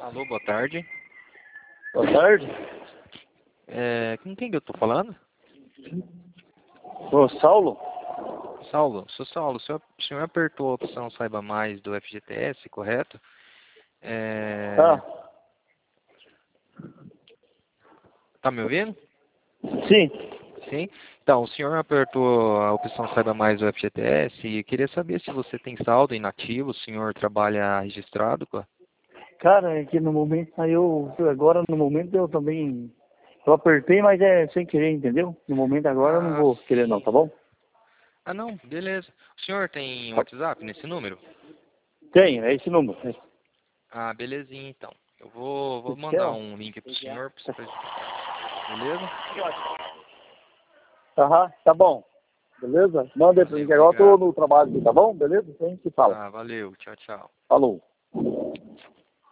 Alô, boa tarde. Boa tarde. Com quem que eu tô falando? Ô, Saulo? Saulo. Sou Saulo, o senhor apertou a opção Saiba Mais do FGTS, correto? Tá. Tá me ouvindo? Sim. Sim? Então, o senhor apertou a opção Saiba Mais do FGTS e queria saber se você tem saldo inativo, o senhor trabalha registrado, Cara, é que no momento agora no momento eu também, eu apertei, mas é sem querer, entendeu? No momento agora eu não Ah, vou querer não, sim. tá bom? Ah, não, beleza. O senhor tem WhatsApp nesse número? Tem, é esse número. Ah, belezinha, então. Eu vou Esse quer, mandar ó? um link pro senhor, beleza? Aham, tá bom. Beleza? Manda aí pra mim, Valeu, que agora eu tô obrigado. no trabalho aqui, tá bom? Beleza? Então a gente se fala. Tá, valeu. Tchau, tchau. Falou.